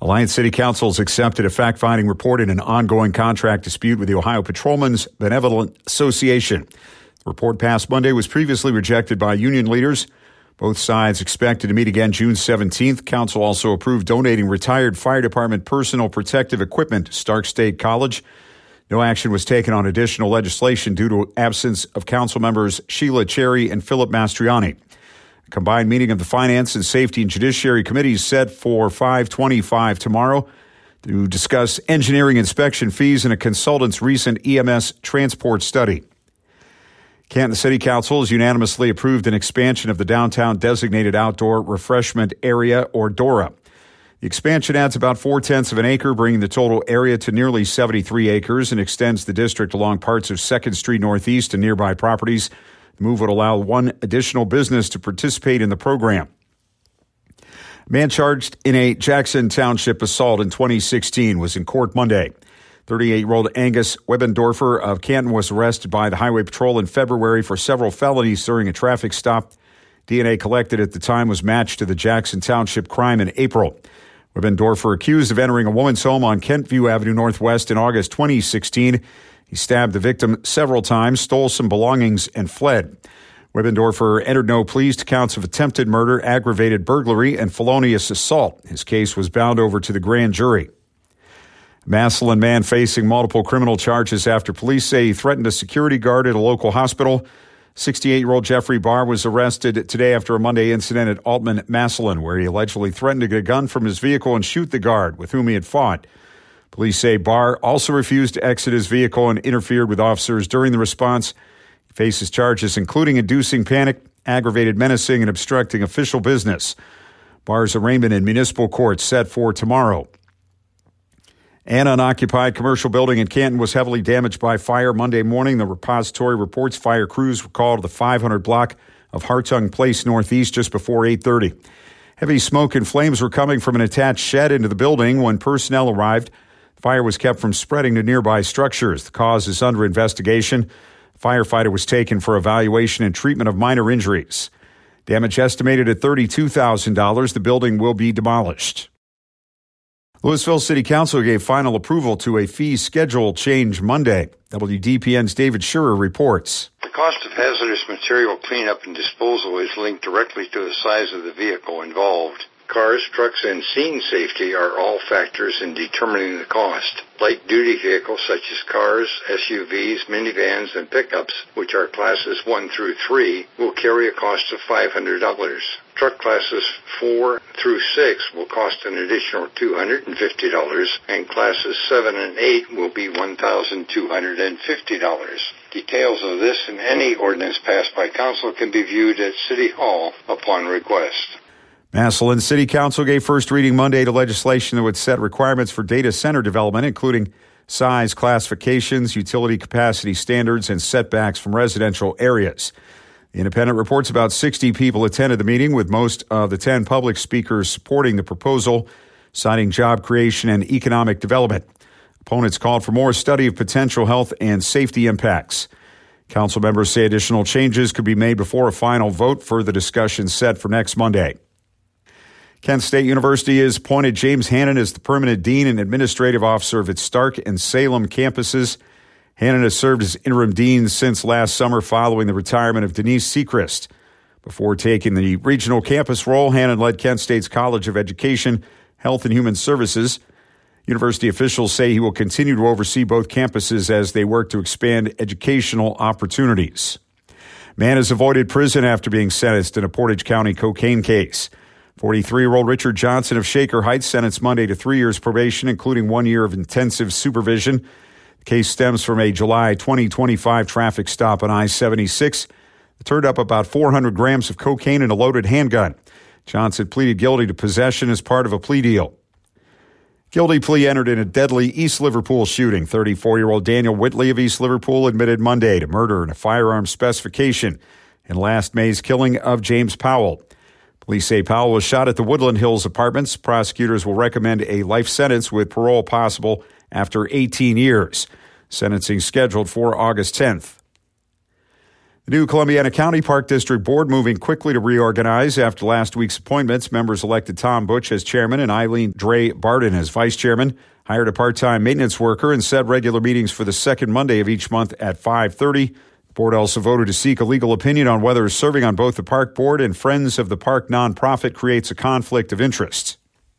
Alliance City Council has accepted a fact-finding report in an ongoing contract dispute with the Ohio Patrolmen's Benevolent Association. The report passed Monday was previously rejected by union leaders. Both sides expected to meet again June 17th. Council also approved donating retired fire department personal protective equipment to Stark State College. No action was taken on additional legislation due to absence of council members Sheila Cherry and Philip Mastriani. A combined meeting of the Finance and Safety and Judiciary Committees set for 5/25 tomorrow to discuss engineering inspection fees and a consultant's recent EMS transport study. Canton City Council has unanimously approved an expansion of the downtown designated outdoor refreshment area, or DORA. The expansion adds about 0.4 of an acre, bringing the total area to nearly 73 acres and extends the district along parts of 2nd Street Northeast and nearby properties. The move would allow one additional business to participate in the program. A man charged in a Jackson Township assault in 2016 was in court Monday. 38-year-old Angus Webendorfer of Canton was arrested by the Highway Patrol in February for several felonies during a traffic stop. DNA collected at the time was matched to the Jackson Township crime in April. Webendorfer accused of entering a woman's home on Kentview Avenue Northwest in August 2016. He stabbed the victim several times, stole some belongings, and fled. Webendorfer entered no pleas to counts of attempted murder, aggravated burglary, and felonious assault. His case was bound over to the grand jury. A Massillon man facing multiple criminal charges after police say he threatened a security guard at a local hospital. 68-year-old Jeffrey Barr was arrested today after a Monday incident at Altman, Massillon, where he allegedly threatened to get a gun from his vehicle and shoot the guard with whom he had fought. Police say Barr also refused to exit his vehicle and interfered with officers during the response. He faces charges including inducing panic, aggravated menacing, and obstructing official business. Barr's arraignment in municipal court set for tomorrow. An unoccupied commercial building in Canton was heavily damaged by fire Monday morning. The repository reports fire crews were called to the 500 block of Hartung Place Northeast just before 8:30. Heavy smoke and flames were coming from an attached shed into the building. When personnel arrived, fire was kept from spreading to nearby structures. The cause is under investigation. A firefighter was taken for evaluation and treatment of minor injuries. Damage estimated at $32,000. The building will be demolished. Louisville City Council gave final approval to a fee schedule change Monday. WDPN's David Scherer reports. The cost of hazardous material cleanup and disposal is linked directly to the size of the vehicle involved. Cars, trucks, and scene safety are all factors in determining the cost. Light-duty vehicles such as cars, SUVs, minivans, and pickups, which are classes 1 through 3, will carry a cost of $500. Truck classes 4 through 6 will cost an additional $250, and classes 7 and 8 will be $1,250. Details of this and any ordinance passed by council can be viewed at City Hall upon request. Massillon City Council gave first reading Monday to legislation that would set requirements for data center development, including size classifications, utility capacity standards, and setbacks from residential areas. The Independent reports about 60 people attended the meeting, with most of the 10 public speakers supporting the proposal, citing job creation and economic development. Opponents called for more study of potential health and safety impacts. Council members say additional changes could be made before a final vote for the discussion set for next Monday. Kent State University has appointed James Hannon as the permanent dean and administrative officer of its Stark and Salem campuses. Hannon has served as interim dean since last summer following the retirement of Denise Sechrist. Before taking the regional campus role, Hannon led Kent State's College of Education, Health and Human Services. University officials say he will continue to oversee both campuses as they work to expand educational opportunities. Man has avoided prison after being sentenced in a Portage County cocaine case. 43-year-old Richard Johnson of Shaker Heights sentenced Monday to 3 years probation, including 1 year of intensive supervision. The case stems from a July 2025 traffic stop on I-76 that turned up about 400 grams of cocaine and a loaded handgun. Johnson pleaded guilty to possession as part of a plea deal. Guilty plea entered in a deadly East Liverpool shooting. 34-year-old Daniel Whitley of East Liverpool admitted Monday to murder and a firearm specification in last May's killing of James Powell. Police say Powell was shot at the Woodland Hills Apartments. Prosecutors will recommend a life sentence with parole possible after 18 years. Sentencing scheduled for August 10th. The new Columbiana County Park District Board moving quickly to reorganize after last week's appointments. Members elected Tom Butch as chairman and Eileen Dre Barden as vice chairman, hired a part-time maintenance worker, and set regular meetings for the second Monday of each month at 5:30. The board also voted to seek a legal opinion on whether serving on both the park board and Friends of the Park nonprofit creates a conflict of interest.